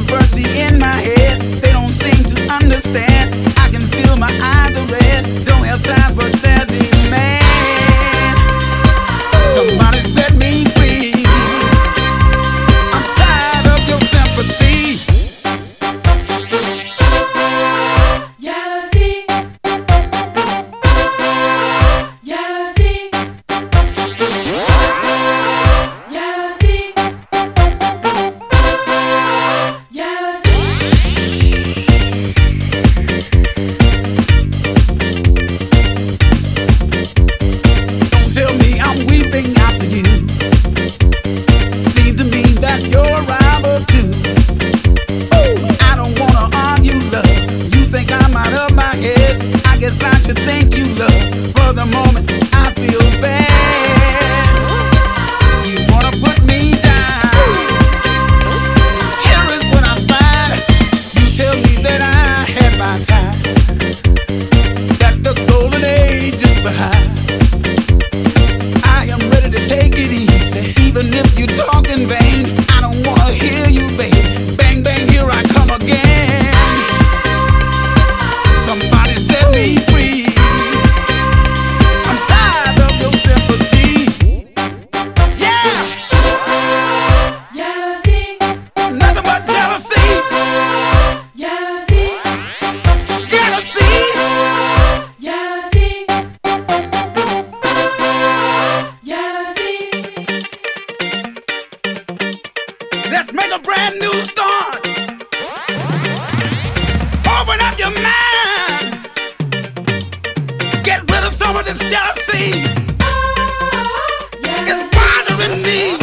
controversy in my head. They don't seem to understand. I can feel my eyes are red. Don't have time for their demand. Somebody set me free. I'm tired of your sympathy. Jealousy. Jealousy. Jealousy. Don't tell me I'm weeping after you. Seems to me that you're a rival too. I don't wanna argue, love. You think I'm out of my head. I guess I should thank you, love. For the moment I feel bad. You wanna put me down. Here is what I find. You tell me that I had my time, that the golden age is behind. I am ready to take it easy, even if you talk in vain. I don't wanna hear you, baby. Bang, bang, here I come again. Somebody set me free. I'm tired of your sympathy. Yeah, Jealousy. nothing but jealousy. Jealousy. Jealousy. Jealousy. Jealousy. Let's make a brand new start. Open up your mind. Get rid of some of this jealousy. It's Jealousy. bothering me.